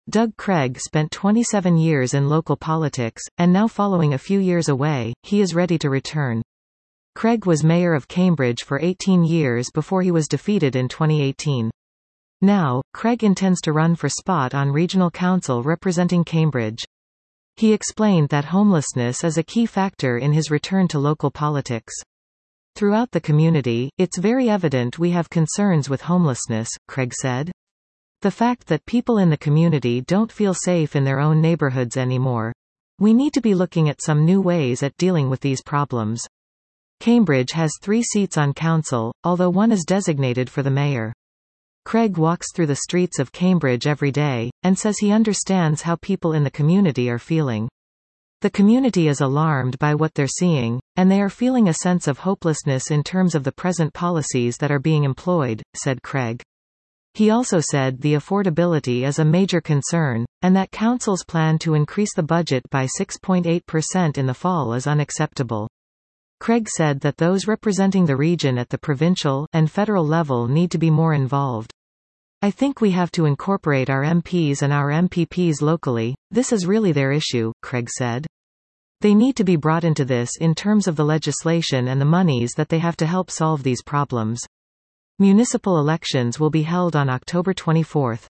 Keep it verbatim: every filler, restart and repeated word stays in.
Doug Cregg spent twenty-seven years in local politics, and now following a few years away, he is ready to return. Cregg was mayor of Cambridge for eighteen years before he was defeated in twenty eighteen. Now, Cregg intends to run for spot on regional council representing Cambridge. He explained that homelessness is a key factor in his return to local politics. Throughout the community, it's very evident we have concerns with homelessness, Cregg said. The fact that people in the community don't feel safe in their own neighborhoods anymore. We need to be looking at some new ways at dealing with these problems. Cambridge has three seats on council, although one is designated for the mayor. Cregg walks through the streets of Cambridge every day, and says he understands how people in the community are feeling. The community is alarmed by what they're seeing, and they are feeling a sense of hopelessness in terms of the present policies that are being employed, said Cregg. He also said the affordability is a major concern, and that council's plan to increase the budget by six point eight percent in the fall is unacceptable. Cregg said that those representing the region at the provincial and federal level need to be more involved. I think we have to incorporate our M Ps and our M P Ps locally. This is really their issue, Cregg said. They need to be brought into this in terms of the legislation and the monies that they have to help solve these problems. Municipal elections will be held on October twenty-fourth.